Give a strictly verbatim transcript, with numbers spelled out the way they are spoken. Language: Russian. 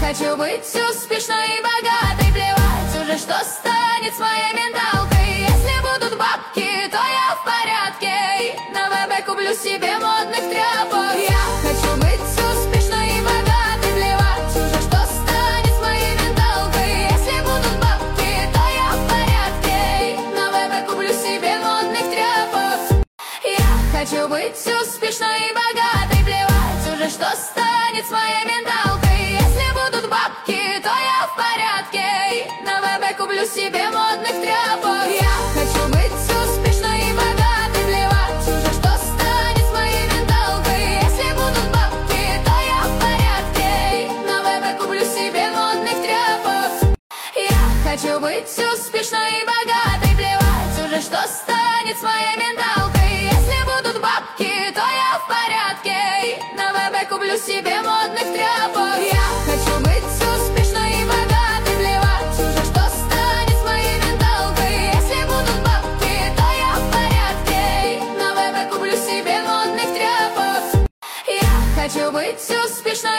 хочу быть успешной и богатой. Плевать уже, что станет с моей менталкой. Если будут бабки, то я в порядке. И на вебе куплю себе модных тряпок. Я хочу быть успешной и богатой. Плевать уже, что станет с моей менталкой. Если будут бабки, то я в порядке. И на вебе куплю себе модных тряпок. Я хочу быть успешной и богатой. Плевать уже, что станет с моей менталкой. Если будут бабки, то я в порядке. И на вебе куплю себе модных тряпок. Я хочу быть успешной и богатой. Плевать уже, что станет с моей менталкой. Если будут бабки, то я в порядке. И на вебе куплю себе модных тряпок. Я хочу быть успешной и богатой. Плевать уже, что станет с моей менталкой. Если будут бабки, то я в порядке. И на вебе куплю себе модных тряпок. Я хочу быть успешной и богатой. Плевать уже, что станет с моей менталкой. Если будут бабки, то я в порядке. И на вебе куплю себе модных тряпок. Я хочу быть успешной